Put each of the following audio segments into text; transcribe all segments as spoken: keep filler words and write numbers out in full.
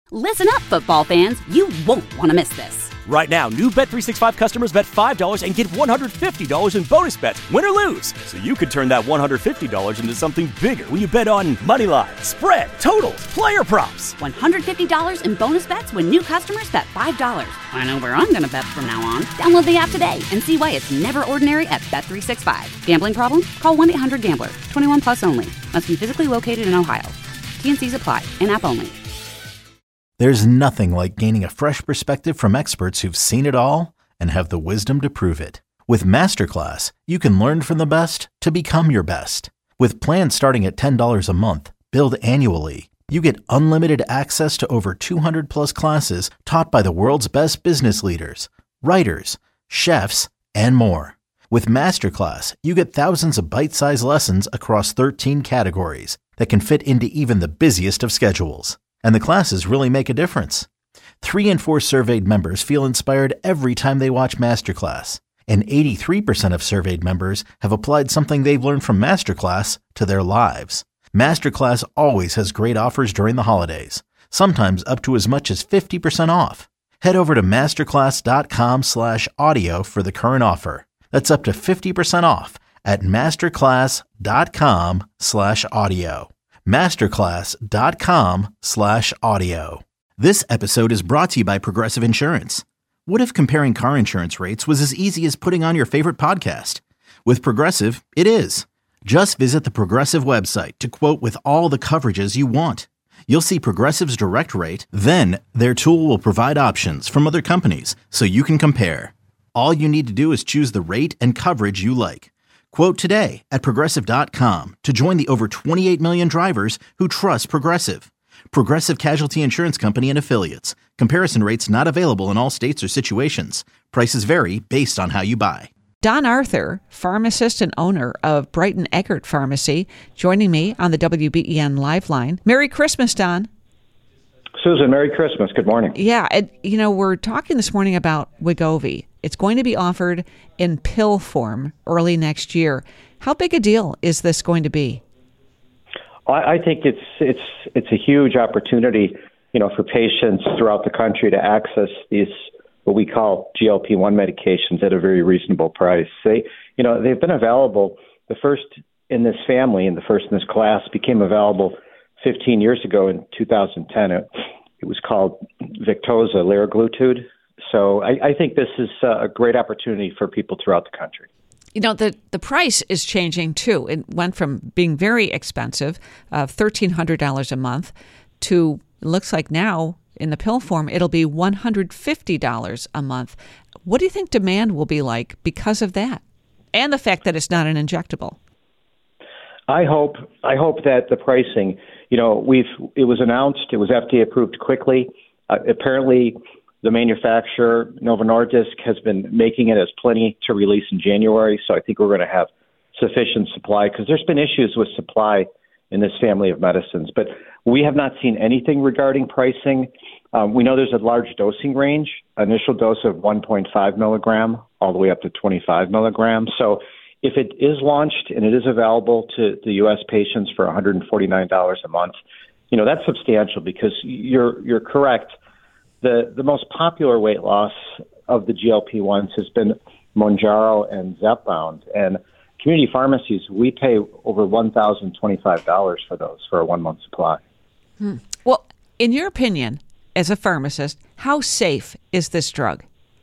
Listen up, football fans. You won't want to miss this. Right now, new Bet three sixty-five customers bet five dollars and get one hundred fifty dollars in bonus bets, win or lose. So you could turn that one hundred fifty dollars into something bigger when you bet on money line, spread, totals, player props. one hundred fifty dollars in bonus bets when new customers bet five dollars. I know where I'm going to bet from now on. Download the app today and see why it's never ordinary at Bet three sixty-five. Gambling problem? Call one eight hundred gambler. twenty-one plus only. Must be physically located in Ohio. T and C's apply. In-app only. There's nothing like gaining a fresh perspective from experts who've seen it all and have the wisdom to prove it. With Masterclass, you can learn from the best to become your best. With plans starting at ten dollars a month, billed annually, you get unlimited access to over two hundred plus classes taught by the world's best business leaders, writers, chefs, and more. With Masterclass, you get thousands of bite-sized lessons across thirteen categories that can fit into even the busiest of schedules. And the classes really make a difference. Three in four surveyed members feel inspired every time they watch Masterclass. And eighty-three percent of surveyed members have applied something they've learned from Masterclass to their lives. Masterclass always has great offers during the holidays, sometimes up to as much as fifty percent off. Head over to masterclass.com slash audio for the current offer. That's up to fifty percent off at masterclass.com slash audio. masterclass.com slash audio. This episode is brought to you by Progressive Insurance. What if comparing car insurance rates was as easy as putting on your favorite podcast? With Progressive, it is. Just visit the Progressive website to quote with all the coverages you want. You'll see Progressive's direct rate, then their tool will provide options from other companies so you can compare. All you need to do is choose the rate and coverage you like. Quote today at Progressive dot com to join the over twenty-eight million drivers who trust Progressive. Progressive Casualty Insurance Company and Affiliates. Comparison rates not available in all states or situations. Prices vary based on how you buy. Don Arthur, pharmacist and owner of Brighton Eckert Pharmacy, joining me on the W B E N Live Line. Merry Christmas, Don. Susan, Merry Christmas. Good morning. Yeah, it, you know, we're talking this morning about Wegovy. It's going to be offered in pill form early next year. How big a deal is this going to be? I, I think it's it's it's a huge opportunity, you know, for patients throughout the country to access these what we call G L P one medications at a very reasonable price. They, you know, they've been available. The first in this family and the first in this class became available fifteen years ago in two thousand ten. It, it was called Victoza, liraglutide. So I, I think this is a great opportunity for people throughout the country. You know, the, the price is changing, too. It went from being very expensive, of uh, thirteen hundred dollars a month, to it looks like now, in the pill form, it'll be one hundred fifty dollars a month. What do you think demand will be like because of that? And the fact that it's not an injectable. I hope I hope that the pricing, you know, we've it was announced, it was F D A approved quickly. Uh, apparently, the manufacturer, Novo Nordisk, has been making it as plenty to release in January. So I think we're going to have sufficient supply because there's been issues with supply in this family of medicines. But we have not seen anything regarding pricing. Um, we know there's a large dosing range, initial dose of one point five milligram all the way up to twenty-five milligrams. So if it is launched and it is available to the U S patients for one hundred forty-nine dollars a month, you know, that's substantial because you're you're correct. The the most popular weight loss of the G L P ones has been Mounjaro and Zepbound. And community pharmacies, we pay over one thousand twenty-five dollars for those for a one-month supply. Hmm. Well, in your opinion, as a pharmacist, how safe is this drug?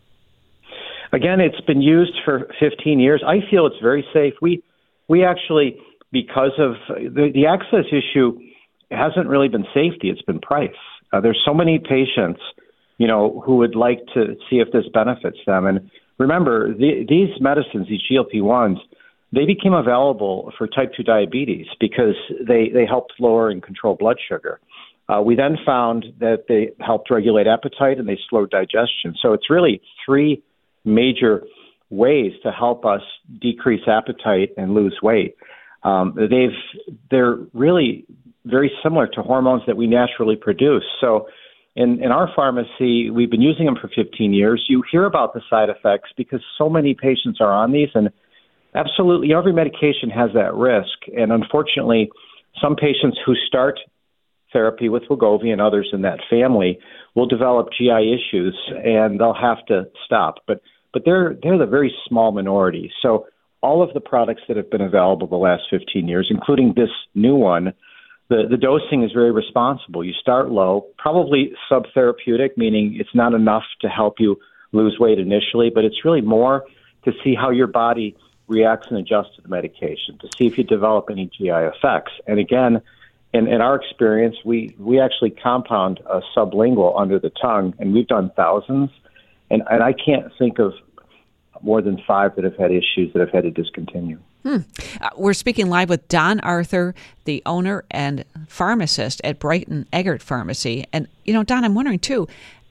Again, it's been used for fifteen years. I feel it's very safe. We we actually, because of the, the access issue, hasn't really been safety. It's been price. Uh, there's so many patients, you know, who would like to see if this benefits them. And remember, the, these medicines, these G L P ones, they became available for type two diabetes because they, they helped lower and control blood sugar. Uh, we then found that they helped regulate appetite and they slowed digestion. So it's really three major ways to help us decrease appetite and lose weight. Um, they've they're really very similar to hormones that we naturally produce. So in, in our pharmacy, we've been using them for fifteen years. You hear about the side effects because so many patients are on these, and absolutely every medication has that risk. And unfortunately, some patients who start therapy with Wegovy and others in that family will develop G I issues and they'll have to stop. But but they're they're the very small minority. So all of the products that have been available the last fifteen years, including this new one, the, the dosing is very responsible. You start low, probably subtherapeutic, meaning it's not enough to help you lose weight initially, but it's really more to see how your body reacts and adjusts to the medication, to see if you develop any G I effects. And again, in, in our experience, we, we actually compound a sublingual under the tongue, and we've done thousands, and, and I can't think of more than five that have had issues that have had to discontinue. Hmm. Uh, we're speaking live with Don Arthur, the owner and pharmacist at Brighton Eggert Pharmacy. And, you know, Don, I'm wondering, too,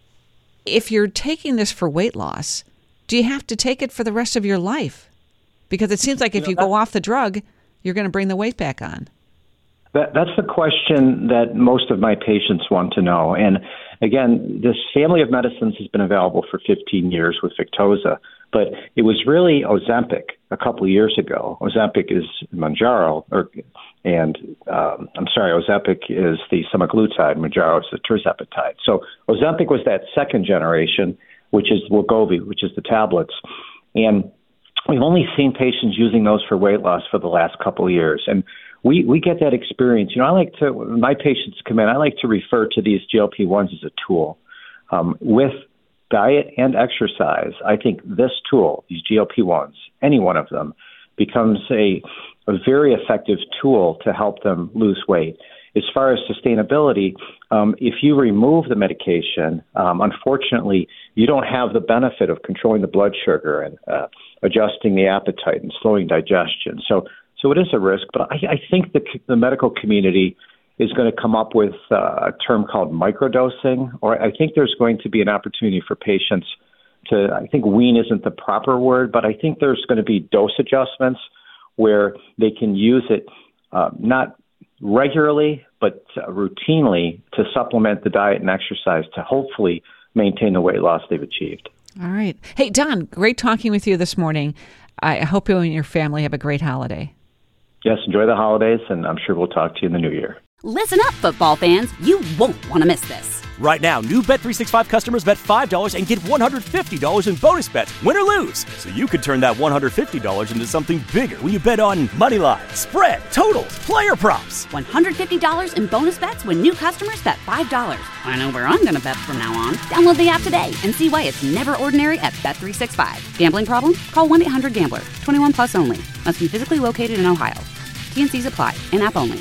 if you're taking this for weight loss, do you have to take it for the rest of your life? Because it seems like if you, know, you go off the drug, you're going to bring the weight back on. That, that's the question that most of my patients want to know. And again, this family of medicines has been available for fifteen years with Victoza, but it was really Ozempic a couple of years ago. Ozempic is Mounjaro, or, and um, I'm sorry, Ozempic is the semaglutide, Mounjaro is the tirzepatide. So Ozempic was that second generation, which is Wegovy, which is the tablets. And we've only seen patients using those for weight loss for the last couple of years. And we, we get that experience. You know, I like to, when my patients come in, I like to refer to these G L P ones as a tool. Um, with diet and exercise, I think this tool, these G L P ones, any one of them, becomes a, a very effective tool to help them lose weight. As far as sustainability, um, if you remove the medication, um, unfortunately, you don't have the benefit of controlling the blood sugar and uh, adjusting the appetite and slowing digestion. So, so it is a risk. But I, I think the, the medical community is going to come up with uh, a term called microdosing, or I think there's going to be an opportunity for patients to, I think wean isn't the proper word, but I think there's going to be dose adjustments where they can use it uh, not regularly, but uh, routinely to supplement the diet and exercise to hopefully maintain the weight loss they've achieved. All right. Hey, Don, great talking with you this morning. I hope you and your family have a great holiday. Yes, enjoy the holidays, and I'm sure we'll talk to you in the new year. Listen up, football fans. You won't want to miss this. Right now, new Bet three sixty-five customers bet five dollars and get one hundred fifty dollars in bonus bets, win or lose. So you could turn that one hundred fifty dollars into something bigger when you bet on money line, spread, totals, player props. one hundred fifty dollars in bonus bets when new customers bet five dollars. I know where I'm going to bet from now on. Download the app today and see why it's never ordinary at Bet three sixty-five. Gambling problem? Call one eight hundred gambler. twenty-one plus only. Must be physically located in Ohio. T and C's apply. In-app only.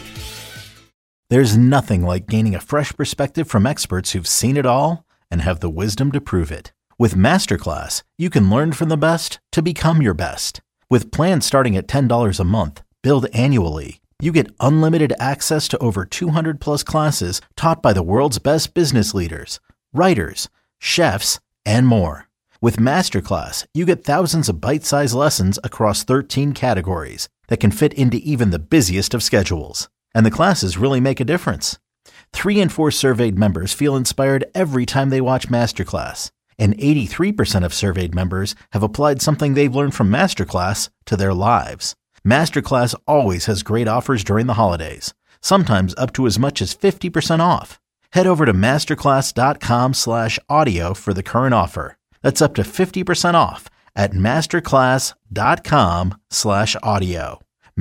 There's nothing like gaining a fresh perspective from experts who've seen it all and have the wisdom to prove it. With Masterclass, you can learn from the best to become your best. With plans starting at ten dollars a month, billed annually, you get unlimited access to over two hundred plus classes taught by the world's best business leaders, writers, chefs, and more. With Masterclass, you get thousands of bite-sized lessons across thirteen categories that can fit into even the busiest of schedules. And the classes really make a difference. Three in four surveyed members feel inspired every time they watch Masterclass. And eighty-three percent of surveyed members have applied something they've learned from Masterclass to their lives. Masterclass always has great offers during the holidays, sometimes up to as much as fifty percent off. Head over to masterclass.com slash audio for the current offer. That's up to fifty percent off at masterclass.com slash audio.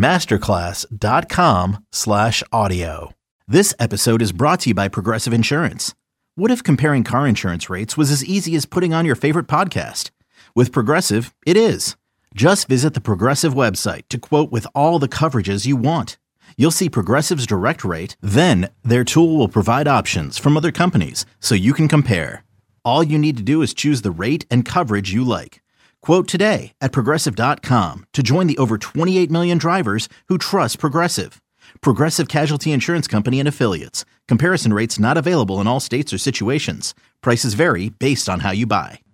Masterclass.com slash audio. This episode is brought to you by Progressive Insurance. What if comparing car insurance rates was as easy as putting on your favorite podcast? With Progressive, it is. Just visit the Progressive website to quote with all the coverages you want. You'll see Progressive's direct rate, then their tool will provide options from other companies so you can compare. All you need to do is choose the rate and coverage you like. Quote today at Progressive dot com to join the over twenty-eight million drivers who trust Progressive. Progressive Casualty Insurance Company and Affiliates. Comparison rates not available in all states or situations. Prices vary based on how you buy.